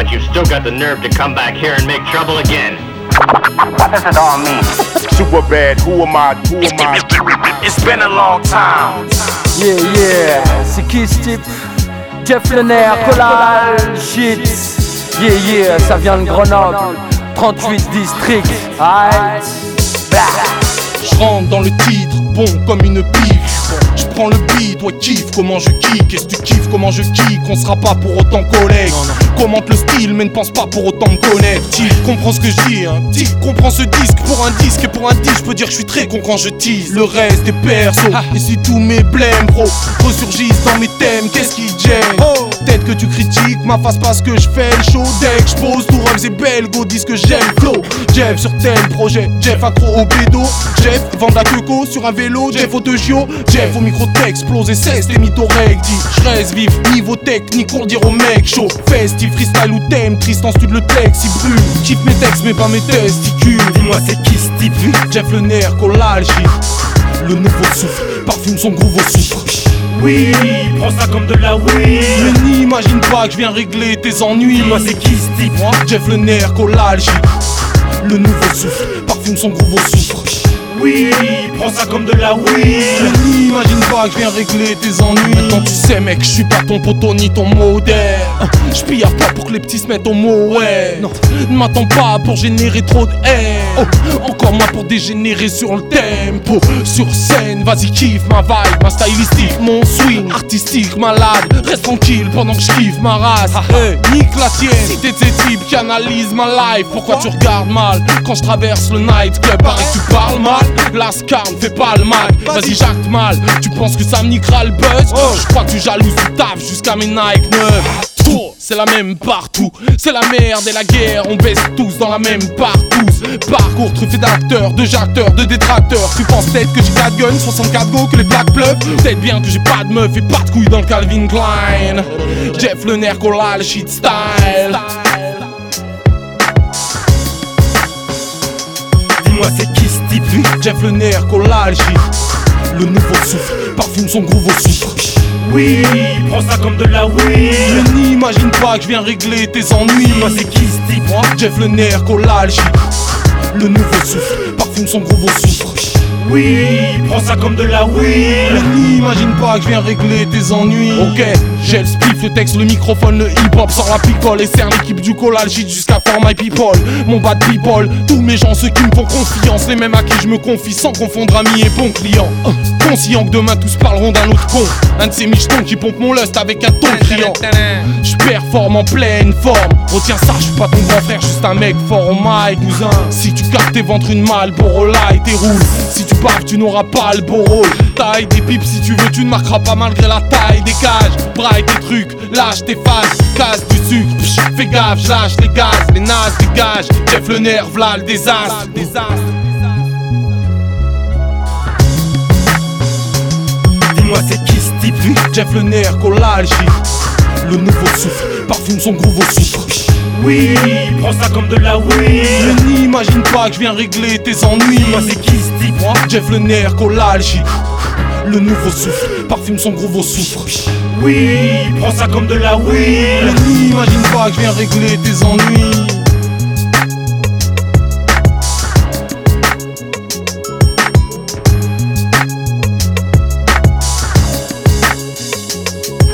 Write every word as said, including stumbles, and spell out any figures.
but you've still got the nerve to come back here and make trouble again. What does it all mean? Super bad, who am I, who am I? It's been a long time. Yeah, yeah, c'est qui ce type? Jeff Lener, collage, shit. Yeah, yeah, ça vient de Grenoble, trente-huit districts. Aïe, J'rentre dans le titre, bon comme une pif. J'prends le beat, toi kiffe comment je kick. Est-ce que tu kiffes comment je kick? On sera pas pour autant collègues. Commente le style mais ne pense pas pour autant me connaître. Tic, comprends ce que je dis, hein. Tic, comprends ce disque. Pour un disque et pour un disque, je peux dire que je suis très con quand je tease. Le reste est perso, et si tous mes blèmes bro ressurgissent dans mes thèmes, qu'est-ce qui gêne? Oh, peut-être que tu critiques ma face parce que je fais le show deck. J'pose tout rubs et belgo, dis que j'aime flow. Jeff sur tel projet, Jeff accro au bédo. Jeff vend la queco sur un vélo, Jeff au Togio. Jeff au micro t'explose et cesse tes mythos recti. J'reste vif, niveau technique pour dire au mec chaud. Festif, freestyle ou thème, triste en stud le texte, il brûle. Kiffe mes textes mais pas mes testicules. Dis-moi c'est qui ce type? Jeff le nerf, collalgie. Le nouveau souffle, parfume son groove au soufre. Oui, prends ça comme de la weed. Mais n'imagine pas que je viens régler tes ennuis. Dis-moi c'est qui ce type? Jeff le nerf, collalgie. Le nouveau souffle, parfume son groove au soufre. Oui, prends ça comme de la weed. Mais n'imagine pas que je viens régler tes ennuis. Maintenant tu sais mec, je suis pas ton poteau ni ton modèle. J'pille pas pour que les petits se mettent au mot, ouais. Non, ne m'attends pas pour générer trop de haine. Oh, encore moins pour dégénérer sur le tempo. Sur scène, vas-y kiffe ma vibe, ma stylistique, mon swing artistique, malade. Reste tranquille pendant que je kiffe ma race. Hey, nique la tienne, si t'es de ces types qui analysent ma life. Pourquoi tu regardes mal quand je traverse le nightclub? Paraît que tu parles mal. La scarne fait pas le mal, vas-y j'acte mal. Tu penses que ça me niquera le buzz? Oh, je crois que tu jalouses du taf jusqu'à mes Nike neuves. C'est la même partout, c'est la merde et la guerre. On baisse tous dans la même partouze. Parcours truffé d'acteurs, de jacteurs, de détracteurs. Tu penses peut-être que j'ai quatre guns, soixante-quatre go, que les plaques pleuvent. Peut-être bien que j'ai pas de meuf et pas de couilles dans le Calvin Klein. Jeff le nerf, collal, shit style. Dis-moi c'est qui ce type? Jeff le nerf, collalgie. Le nouveau souffle, parfume son groove au soufre. Oui, prends ça comme de la weed. Mais n'imagine pas que je viens régler tes ennuis. Dis-moi c'est qui ce type? Jeff le nerf, collalgie. Le nouveau souffle, parfume son groove au soufre. Oui, prends ça comme de la weed. Mais n'imagine pas que je viens régler tes ennuis. Ok, j'ai le spiff, le texte, le microphone, le hip-hop sort la picole. Et sert l'équipe du collage jusqu'à For My People. Mon bad people, tous mes gens, ceux qui me font confiance. Les mêmes à qui je me confie sans confondre amis et bons clients. Conscient que demain tous parleront d'un autre con. Un de ces michetons qui pompe mon lust avec un ton criant. Je performe en pleine forme. Retiens ça, je suis pas ton grand frère, juste un mec fort au mic, cousin. Si tu captes tes ventres une Marlboro Light et roule. Si tu baves, tu n'auras pas le beau rôle. Taille des pipes si tu veux, tu ne marqueras pas malgré la taille des cages. Braille tes trucs, lâche tes phases, casse du sucre. Psh, fais gaffe, j'lâche les gaz, les nazes dégagent. Jeff le nerf, v'là le désastre. Dis-moi c'est qui ce type? Jeff le nerf, collalgie. Le nouveau souffle, parfume son groove au soufre. Oui, prends ça comme de la weed. Mais n'imagine pas que je viens régler tes ennuis. Dis-moi c'est qui ce type? Jeff le nerf, collalgie. Le nouveau souffle, parfume son groove au soufre. Oui, prends ça comme de la weed. Mais n'imagine pas que je viens régler tes ennuis.